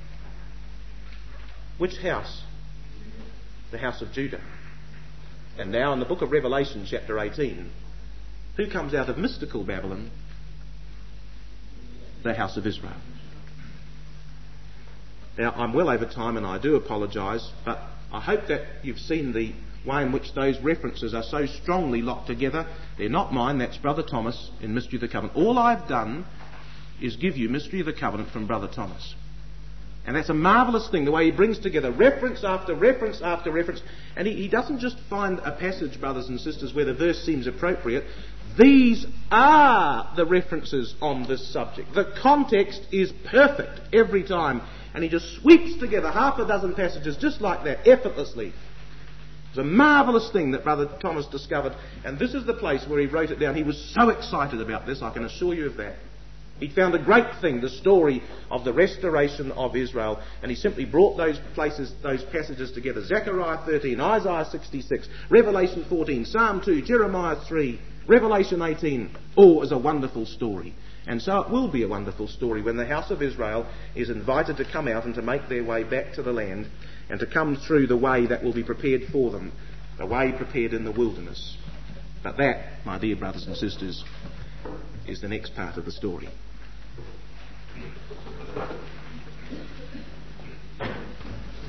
Which house? The house of Judah. And now in the book of Revelation, chapter eighteen, who comes out of mystical Babylon? The house of Israel. Now, I'm well over time and I do apologise, but I hope that you've seen the way in which those references are so strongly locked together. They're not mine, that's Brother Thomas in Mystery of the Covenant. All I've done is give you Mystery of the Covenant from Brother Thomas. And that's a marvellous thing, the way he brings together reference after reference after reference. And he, he doesn't just find a passage, brothers and sisters, where the verse seems appropriate. These are the references on this subject. The context is perfect every time. And he just sweeps together half a dozen passages just like that, effortlessly. It's a marvellous thing that Brother Thomas discovered. And this is the place where he wrote it down. He was so excited about this, I can assure you of that. He found a great thing, the story of the restoration of Israel, and he simply brought those places, those passages together. Zechariah thirteen, Isaiah sixty-six, Revelation fourteen, Psalm two, Jeremiah three, Revelation eighteen, all as a wonderful story. And so it will be a wonderful story when the house of Israel is invited to come out and to make their way back to the land and to come through the way that will be prepared for them, the way prepared in the wilderness. But that, my dear brothers and sisters, is the next part of the story.